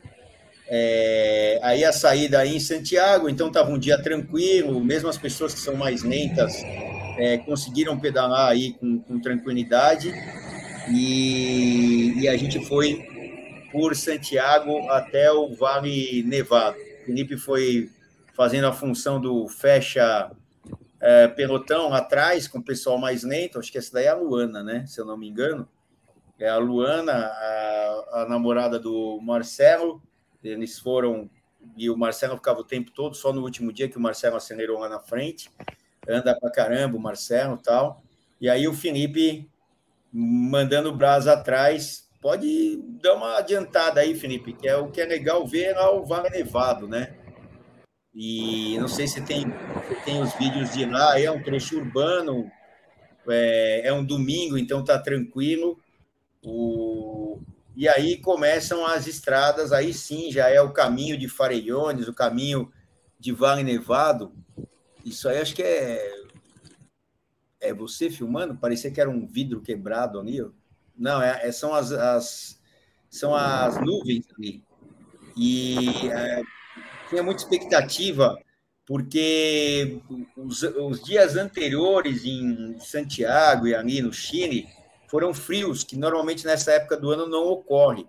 Speaker 1: É, aí a saída aí em Santiago, então estava um dia tranquilo, mesmo as pessoas que são mais lentas é, conseguiram pedalar aí com, com tranquilidade, e, e a gente foi por Santiago até o Vale Nevado. O Felipe foi fazendo a função do fecha é, pelotão lá atrás, com o pessoal mais lento. Acho que essa daí é a Luana, né? Se eu não me engano. É a Luana, a, a namorada do Marcelo. Eles foram... E o Marcelo ficava o tempo todo, só no último dia que o Marcelo acelerou lá na frente. Anda pra caramba o Marcelo e tal. E aí o Felipe mandando o brasa atrás. Pode dar uma adiantada aí, Felipe, que é o que é legal ver lá o Vale Nevado, né? E não sei se tem, se tem os vídeos de lá, é um trecho urbano, é, é um domingo, então tá tranquilo. O... E aí começam as estradas, aí sim já é o caminho de Farellones, o caminho de Vale Nevado. Isso aí acho que é. É você filmando? Parecia que era um vidro quebrado ali, ó. Não, é, é, são, as, as, são as nuvens ali. E é, tinha muita expectativa, porque os, os dias anteriores em Santiago e ali no Chile foram frios, que normalmente nessa época do ano não ocorre.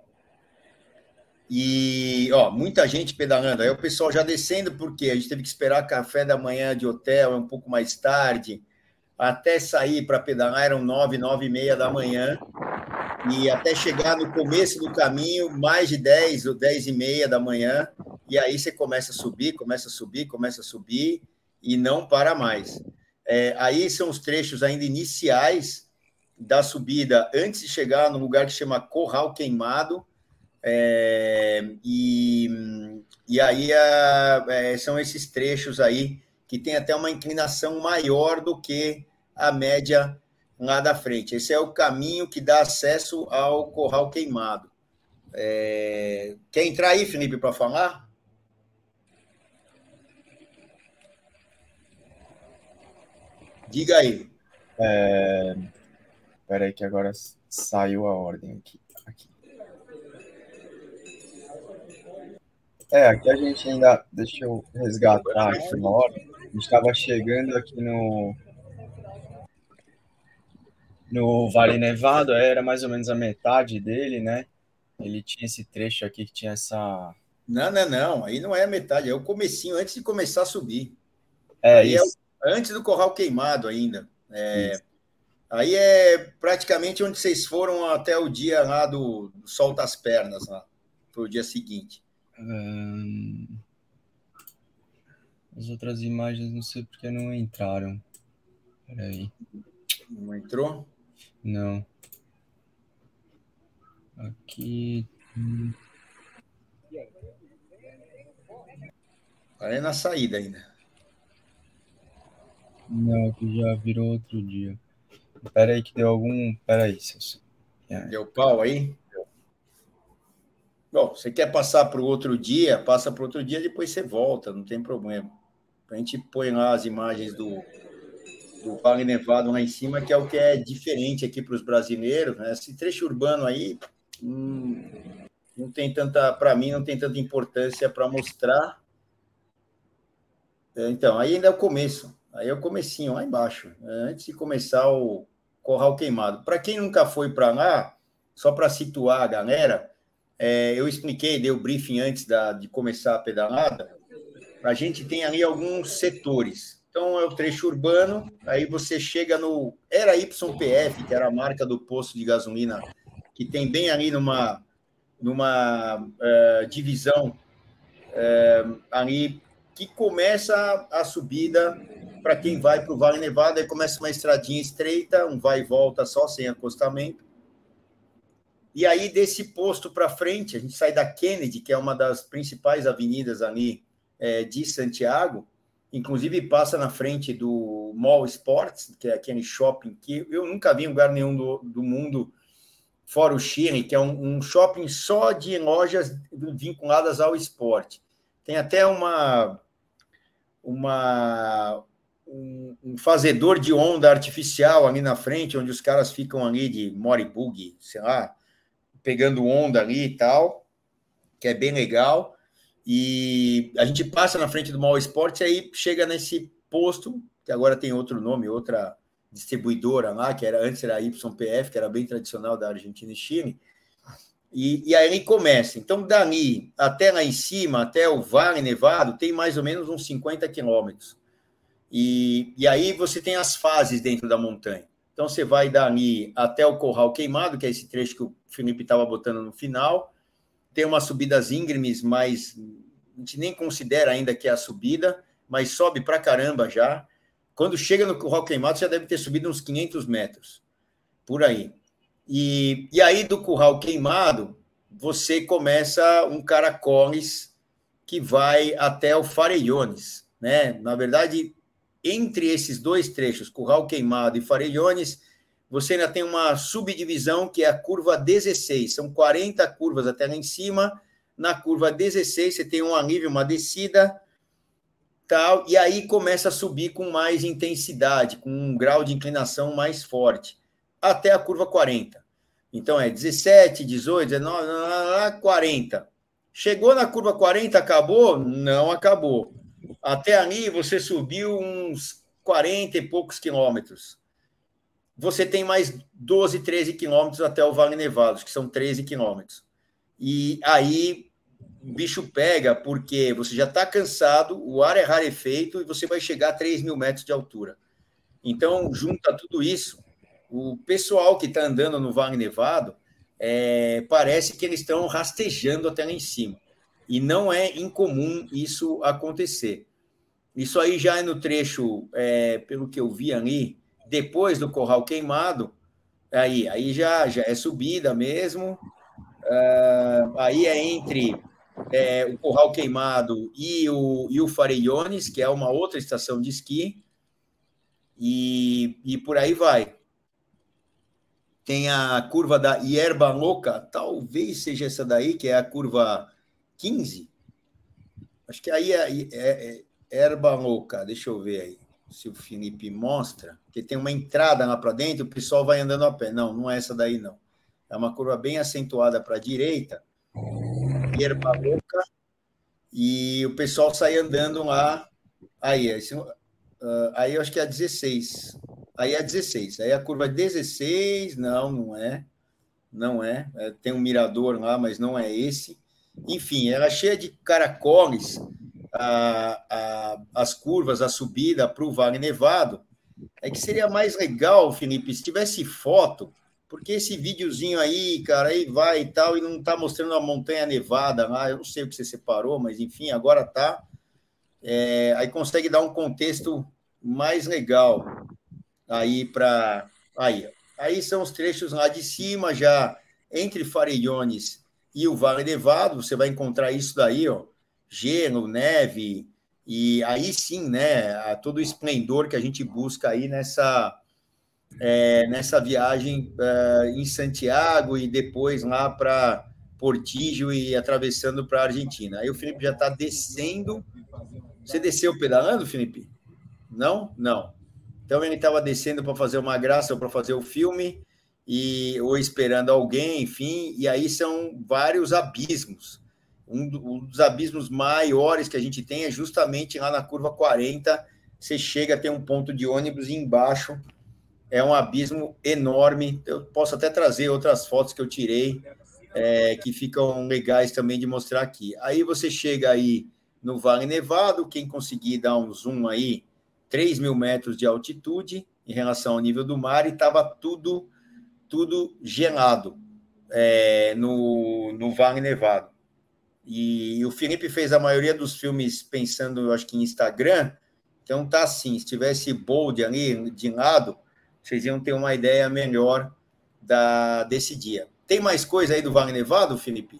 Speaker 1: E, ó, muita gente pedalando. Aí o pessoal já descendo, porque a gente teve que esperar café da manhã de hotel, um pouco mais tarde. Até sair para pedalar eram nove, nove e meia da manhã. E até chegar no começo do caminho, mais de dez ou dez e meia da manhã, e aí você começa a subir, começa a subir, começa a subir, e não para mais. É, aí são os trechos ainda iniciais da subida, antes de chegar num lugar que chama Corral Queimado, é, e, e aí a, é, são esses trechos aí que tem até uma inclinação maior do que a média lá da frente. Esse é o caminho que dá acesso ao Corral Queimado. É... Quer entrar aí, Felipe, para falar? Diga aí.
Speaker 2: É... Espera aí que agora saiu a ordem aqui. aqui. É, aqui a gente ainda... Deixa eu resgatar aqui uma hora. A gente estava chegando aqui no... No Vale Nevado, era mais ou menos a metade dele, né? Ele tinha esse trecho aqui que tinha essa...
Speaker 1: Não, não, não. Aí não é a metade, é o comecinho, antes de começar a subir.
Speaker 2: É
Speaker 1: aí
Speaker 2: isso.
Speaker 1: É antes do Corral Queimado ainda. É... Aí é praticamente onde vocês foram até o dia lá do, do Solta as Pernas, lá, para o dia seguinte.
Speaker 2: Hum... As outras imagens, não sei porque não entraram. Peraí.
Speaker 1: Não entrou?
Speaker 2: Não. Aqui.
Speaker 1: Aí é na saída ainda.
Speaker 2: Não, aqui já virou outro dia. Espera aí que deu algum... Espera aí, Celso.
Speaker 1: Deu pau aí? Bom, você quer passar para o outro dia, passa para o outro dia, depois você volta, não tem problema. A gente põe lá as imagens do, do Vale Nevado lá em cima, que é o que é diferente aqui para os brasileiros, né? Esse trecho urbano aí, hum, não tem tanta, para mim, não tem tanta importância para mostrar. Então, aí ainda é o começo, aí é o comecinho, lá embaixo, antes de começar o Corral Queimado. Para quem nunca foi para lá, só para situar a galera, é, eu expliquei, dei o briefing antes da, de começar a pedalada, a gente tem ali alguns setores. Então, é o trecho urbano, aí você chega no... Era Y P F, que era a marca do posto de gasolina, que tem bem ali numa, numa uh, divisão uh, ali, que começa a subida para quem vai para o Vale Nevado, aí começa uma estradinha estreita, um vai e volta só, sem acostamento. E aí, desse posto para frente, a gente sai da Kennedy, que é uma das principais avenidas ali é, de Santiago, inclusive passa na frente do Mall Sports, que é aquele shopping que eu nunca vi em lugar nenhum do, do mundo, fora o Chile, que é um, um shopping só de lojas vinculadas ao esporte. Tem até uma, uma, um, um fazedor de onda artificial ali na frente, onde os caras ficam ali de moribug, sei lá, pegando onda ali e tal, que é bem legal. E a gente passa na frente do Mall Esporte e aí chega nesse posto, que agora tem outro nome, outra distribuidora lá, que era, antes era a Y P F, que era bem tradicional da Argentina e Chile, e, e aí ele começa. Então, dali até lá em cima, até o Vale Nevado, tem mais ou menos uns cinquenta quilômetros. E, e aí você tem as fases dentro da montanha. Então, você vai dali até o Corral Queimado, que é esse trecho que o Felipe estava botando no final. Tem umas subidas íngremes, mas a gente nem considera ainda que é a subida, mas sobe para caramba já. Quando chega no Corral Queimado, já deve ter subido uns quinhentos metros, por aí. E, e aí, do Curral Queimado, você começa um caracoles que vai até o Farellones, né? Na verdade, entre esses dois trechos, Curral Queimado e Farellones, você ainda tem uma subdivisão que é a curva dezesseis. São quarenta curvas até lá em cima. Na curva dezesseis, você tem um alívio, uma descida, tal, e aí começa a subir com mais intensidade, com um grau de inclinação mais forte, até a curva quarenta. Então, é dezessete, dezoito, dezenove, quarenta. Chegou na curva quarenta, acabou? Não acabou. Até ali, você subiu uns quarenta e poucos quilômetros. Você tem mais doze, treze quilômetros até o Vale Nevado, que são treze quilômetros. E aí o bicho pega, porque você já está cansado, o ar é rarefeito e você vai chegar a três mil metros de altura. Então, junta tudo isso, o pessoal que está andando no Vale Nevado, é, parece que eles estão rastejando até lá em cima. E não é incomum isso acontecer. Isso aí já é no trecho, é, pelo que eu vi ali, depois do Corral Queimado, aí, aí já, já é subida mesmo, uh, aí é entre é, o Corral Queimado e o, e o Farellones, que é uma outra estação de esqui, e, e por aí vai. Tem a curva da Hierba Louca, talvez seja essa daí, que é a curva quinze, acho que aí é, é, é Hierba Louca, deixa eu ver aí se o Felipe mostra, que tem uma entrada lá para dentro, o pessoal vai andando a pé. Não, não é essa daí, não. É uma curva bem acentuada para a direita, Hierba Louca, e o pessoal sai andando lá. Aí, esse, uh, aí eu acho que é a dezesseis. Aí é a dezesseis. Aí a curva dezesseis, não, não é. Não é. é. Tem um mirador lá, mas não é esse. Enfim, ela é cheia de caracoles, A, a, as curvas, a subida para o Vale Nevado. É que seria mais legal, Felipe, se tivesse foto, porque esse videozinho aí, cara, aí vai e tal, e não está mostrando a montanha nevada lá, eu não sei o que você separou, mas enfim, agora tá. É, aí consegue dar um contexto mais legal aí para... Aí, aí são os trechos lá de cima, já entre Farellones e o Vale Nevado, você vai encontrar isso daí, ó, gelo, neve, e aí sim, né, todo o esplendor que a gente busca aí nessa, é, nessa viagem é, em Santiago e depois lá para Portillo e atravessando para a Argentina. Aí o Felipe já está descendo. Você desceu pedalando, Felipe? Não? Não. Então ele estava descendo para fazer uma graça ou para fazer o filme, e, ou esperando alguém, enfim, e aí são vários abismos. Um, um dos abismos maiores que a gente tem é justamente lá na curva quarenta, você chega a ter um ponto de ônibus e embaixo é um abismo enorme. Eu posso até trazer outras fotos que eu tirei, é, que ficam legais também de mostrar aqui. Aí você chega aí no Vale Nevado, quem conseguir dar um zoom aí, três mil metros de altitude em relação ao nível do mar, e estava tudo, tudo gelado é, no, no Vale Nevado. E o Felipe fez a maioria dos filmes pensando, eu acho que em Instagram, então tá assim, se tivesse bold ali de lado, vocês iam ter uma ideia melhor da, desse dia. Tem mais coisa aí do Vale Nevado, Felipe?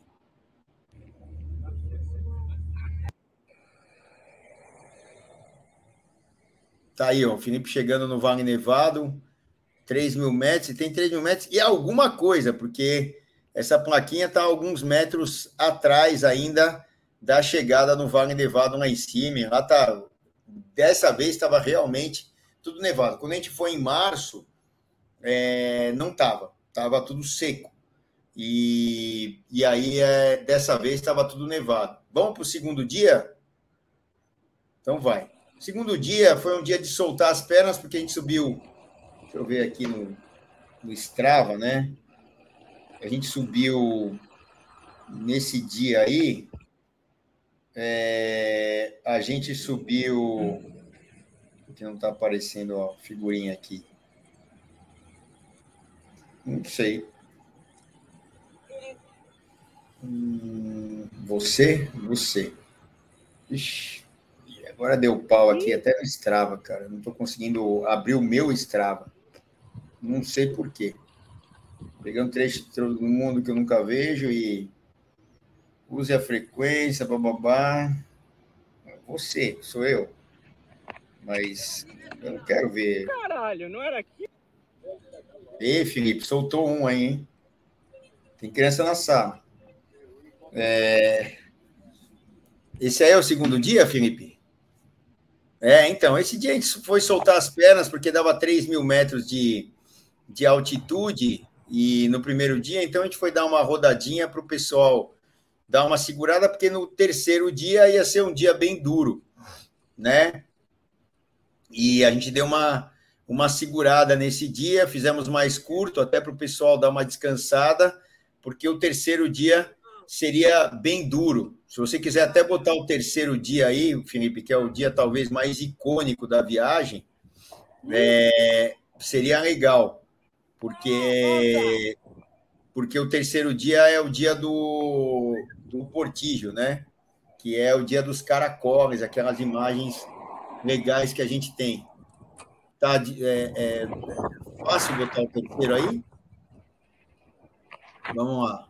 Speaker 1: Tá aí, ó, o Felipe chegando no Vale Nevado, três mil metros, e tem três mil metros e alguma coisa, porque essa plaquinha está alguns metros atrás ainda da chegada no Vale Nevado lá em cima. Lá tá, dessa vez estava realmente tudo nevado. Quando a gente foi em março, é, não estava, estava tudo seco. E, e aí, é, dessa vez, estava tudo nevado. Vamos para o segundo dia? Então vai. Segundo dia foi um dia de soltar as pernas, porque a gente subiu, deixa eu ver aqui no, no Strava, né? A gente subiu nesse dia aí, é, a gente subiu, que não está aparecendo a figurinha aqui. Não sei. Hum, você? Você. Ixi, agora deu pau aqui, até no Strava, cara. Não estou conseguindo abrir o meu Strava. Não sei por quê. Peguei um trecho do mundo que eu nunca vejo e use a frequência, bababá. Você, sou eu. Mas eu não quero ver.
Speaker 4: Caralho, não era aqui?
Speaker 1: Ei, Felipe, soltou um aí, hein? Tem criança na sala. É... Esse aí é o segundo dia, Felipe? É, então, esse dia a gente foi soltar as pernas porque dava três mil metros de, de altitude e no primeiro dia, então a gente foi dar uma rodadinha para o pessoal dar uma segurada, porque no terceiro dia ia ser um dia bem duro, né? E a gente deu uma, uma segurada nesse dia, fizemos mais curto, até para o pessoal dar uma descansada, porque o terceiro dia seria bem duro. Se você quiser até botar o terceiro dia aí, Felipe, que é o dia talvez mais icônico da viagem, é, seria legal, porque, porque o terceiro dia é o dia do, do Portillo, né? Que é o dia dos caracoles, aquelas imagens legais que a gente tem. Tá, é, é fácil botar o terceiro aí? Vamos lá.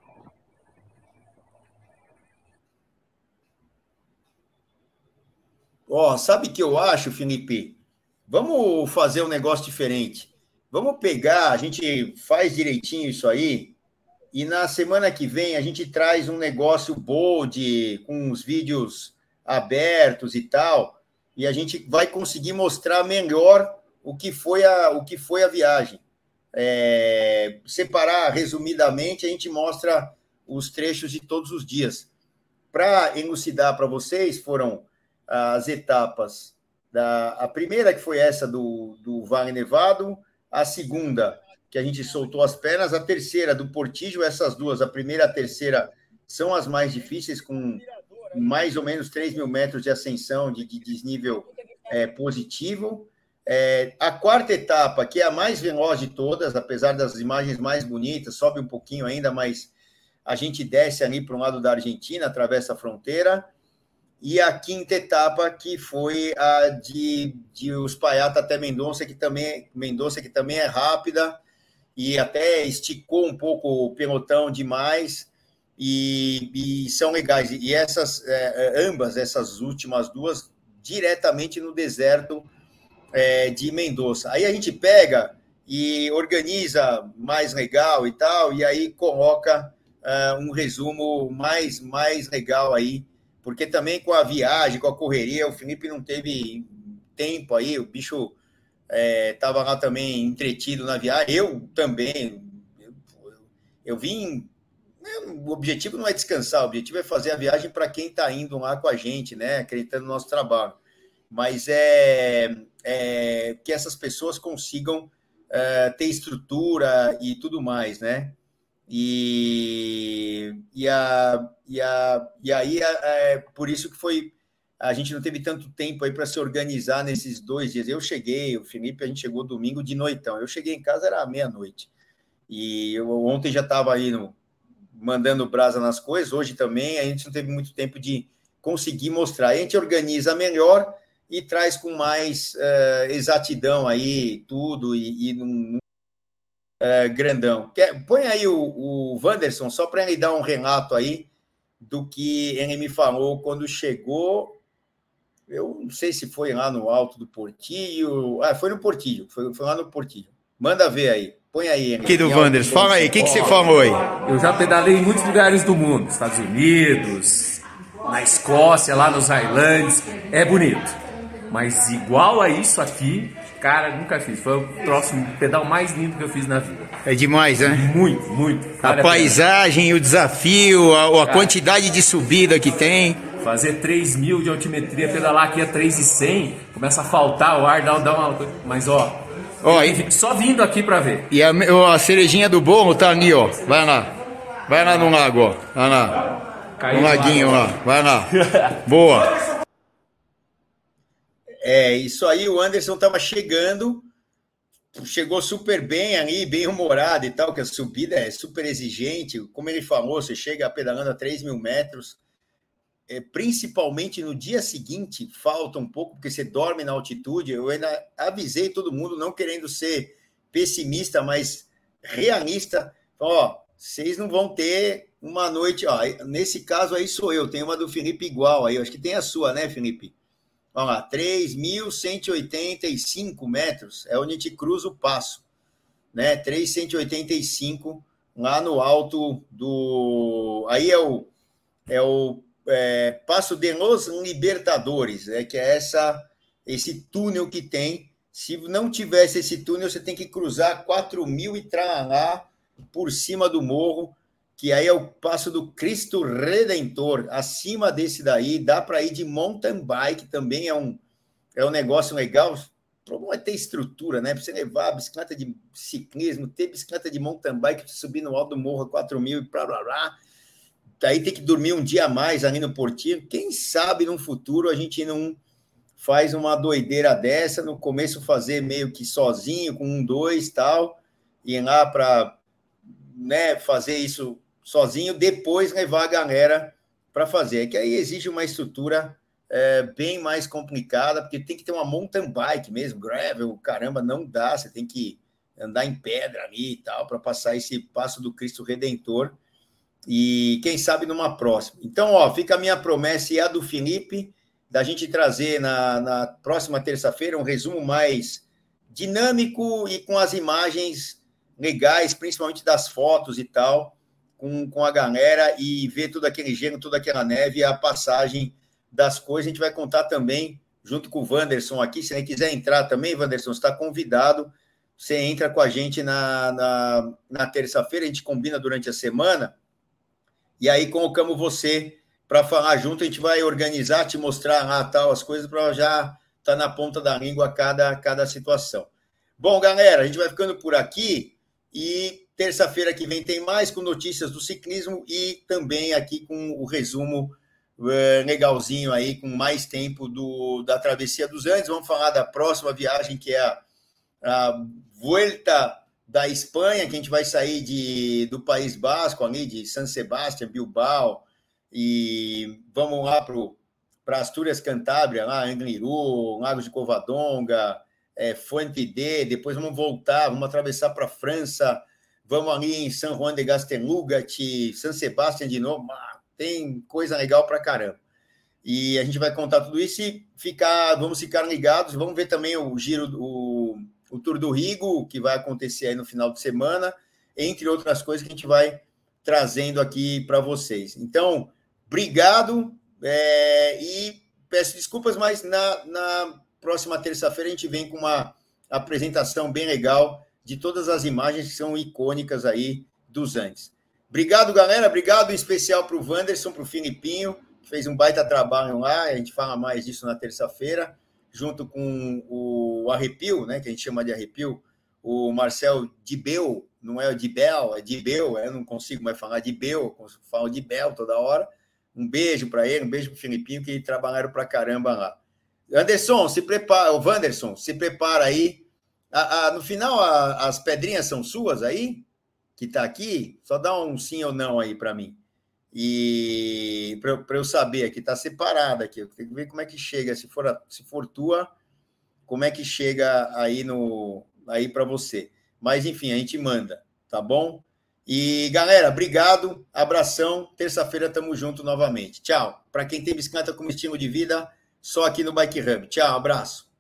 Speaker 1: Ó, sabe o que eu acho, Felipe? Vamos fazer um negócio diferente. Vamos pegar, a gente faz direitinho isso aí, e na semana que vem a gente traz um negócio bold, com os vídeos abertos e tal, e a gente vai conseguir mostrar melhor o que foi a, o que foi a viagem. É, separar resumidamente, a gente mostra os trechos de todos os dias. Para elucidar para vocês, foram as etapas. Da, a primeira, que foi essa do, do Vale Nevado, a segunda, que a gente soltou as pernas, a terceira do Portillo, essas duas, a primeira e a terceira, são as mais difíceis, com mais ou menos três mil metros de ascensão, de, de desnível é, positivo. É, a quarta etapa, que é a mais veloz de todas, apesar das imagens mais bonitas, sobe um pouquinho ainda, mas a gente desce ali para o lado da Argentina, atravessa a fronteira. E a quinta etapa, que foi a de, de Uspallata até Mendoza, que também, Mendoza, que também é rápida, e até esticou um pouco o pelotão demais, e, e são legais. E essas, é, ambas, essas últimas duas, diretamente no deserto é, de Mendoza. Aí a gente pega e organiza mais legal e tal, e aí coloca uh, um resumo mais, mais legal aí, porque também com a viagem, com a correria, o Felipe não teve tempo aí, o bicho estava é, lá também entretido na viagem, eu também, eu vim... O objetivo não é descansar, o objetivo é fazer a viagem para quem está indo lá com a gente, né? Acreditando no nosso trabalho. Mas é, é que essas pessoas consigam é, ter estrutura e tudo mais, né? E, e, a, e, a, e aí é por isso que foi... A gente não teve tanto tempo aí para se organizar nesses dois dias. Eu cheguei, o Felipe, a gente chegou domingo de noitão. Eu cheguei em casa, era meia-noite. E eu ontem já estava aí no... mandando brasa nas coisas, hoje também, a gente não teve muito tempo de conseguir mostrar. A gente organiza melhor e traz com mais uh, exatidão aí tudo e, e num uh, grandão. Quer, põe aí o, o Wanderson, só para ele dar um relato aí do que ele me falou quando chegou. Eu não sei se foi lá no alto do Portillo. Ah, foi no Portillo, foi, foi lá no Portillo. Manda ver aí. Põe aí.
Speaker 4: Aqui do Wanderson, fala aí, o que, que você falou aí?
Speaker 5: Eu já pedalei em muitos lugares do mundo, Estados Unidos, na Escócia, lá nos Highlands, é bonito. Mas igual a isso aqui, cara, nunca fiz. Foi o troço, o pedal mais lindo que eu fiz na vida.
Speaker 4: É demais, né?
Speaker 5: Muito, muito.
Speaker 4: A paisagem, o desafio, a, a quantidade de subida que tem.
Speaker 5: Fazer três mil de altimetria, pedalar aqui a três mil e cem, começa a faltar o ar, dá, dá uma... Mas, ó...
Speaker 4: Ó, e...
Speaker 5: Só vindo aqui pra ver.
Speaker 4: E a, a cerejinha do bolo tá ali, ó. Vai lá. Vai lá no lago, ó. Vai lá. Caiu no laguinho lá. Vai lá. Boa.
Speaker 1: É, isso aí, o Anderson tava chegando, chegou super bem ali, bem humorado e tal, que a subida é super exigente. Como ele falou, você chega pedalando a três mil metros, é, principalmente no dia seguinte, falta um pouco, porque você dorme na altitude. Eu ainda avisei todo mundo, não querendo ser pessimista, mas realista. Ó, vocês não vão ter uma noite... Ó, nesse caso aí sou eu, tem uma do Felipe igual aí, acho que tem a sua, né, Felipe? Vamos lá, três mil cento e oitenta e cinco metros é onde a gente cruza o passo, né? três mil cento e oitenta e cinco lá no alto do... Aí é o... É o É, Passo de los Libertadores, é que é essa, esse túnel que tem. Se não tivesse esse túnel, você tem que cruzar quatro mil e tralalá por cima do morro, que aí é o Passo do Cristo Redentor. Acima desse daí, dá para ir de mountain bike, também é um, é um negócio legal. O problema é ter estrutura, né? Para você levar a bicicleta de ciclismo, ter bicicleta de mountain bike, subir no alto do morro a quatro mil e blá, blá, blá. Aí tem que dormir um dia a mais ali no Portillo. Quem sabe no futuro a gente não faz uma doideira dessa, no começo fazer meio que sozinho, com um, dois e tal, ir lá para, né, fazer isso sozinho, depois levar a galera para fazer. É que aí exige uma estrutura é, bem mais complicada, porque tem que ter uma mountain bike mesmo, gravel, caramba, não dá, você tem que andar em pedra ali e tal, para passar esse Passo do Cristo Redentor. E quem sabe numa próxima. Então, ó, fica a minha promessa e a do Felipe, da gente trazer na, na próxima terça-feira um resumo mais dinâmico e com as imagens legais, principalmente das fotos e tal, com, com a galera, e ver todo aquele gelo, toda aquela neve e a passagem das coisas. A gente vai contar também, junto com o Wanderson aqui. Se ele quiser entrar também, Wanderson, você está convidado. Você entra com a gente na, na, na terça-feira, a gente combina durante a semana. E aí colocamos você para falar junto, a gente vai organizar, te mostrar lá tal, as coisas para já estar tá na ponta da língua cada, cada situação. Bom, galera, a gente vai ficando por aqui e terça-feira que vem tem mais com notícias do ciclismo e também aqui com o resumo uh, legalzinho aí, com mais tempo do, da Travessia dos Andes. Vamos falar da próxima viagem, que é a, a Vuelta da Espanha, que a gente vai sair de, do País Basco, ali de San Sebastián, Bilbao, e vamos lá para Astúrias, Cantábria, lá, Angliru, Lagos de Covadonga, é, Fuente D, depois vamos voltar, vamos atravessar para a França, vamos ali em San Juan de Gaztelugat, San Sebastián de novo, tem coisa legal para caramba. E a gente vai contar tudo isso e ficar, vamos ficar ligados, vamos ver também o giro, o o Tour do Rigo, que vai acontecer aí no final de semana, entre outras coisas que a gente vai trazendo aqui para vocês. Então, obrigado é, e peço desculpas, mas na, na próxima terça-feira a gente vem com uma apresentação bem legal de todas as imagens que são icônicas aí dos Andes. Obrigado, galera. Obrigado em especial para o Wanderson, para o Filipinho, que fez um baita trabalho lá. A gente fala mais disso na terça-feira, junto com o Arrepio, né, que a gente chama de Arrepio, o Marcel Dibel, não é o Dibel, é Dibel, eu não consigo mais falar Dibel, eu falo Dibel toda hora. Um beijo para ele, um beijo para o Filipinho, que trabalharam para caramba lá. Anderson, se prepara, o Wanderson, se prepara aí. A, a, no final, a, as pedrinhas são suas aí? Que tá aqui? Só dá um sim ou não aí para mim. E para eu saber aqui, tá separada aqui. Eu tenho que ver como é que chega. Se for, se for tua, como é que chega aí, no, aí para você. Mas, enfim, a gente manda, tá bom? E, galera, obrigado, abração. Terça-feira tamo junto novamente. Tchau. Para quem tem bicicleta como estilo de vida, só aqui no Bike Hub. Tchau, abraço.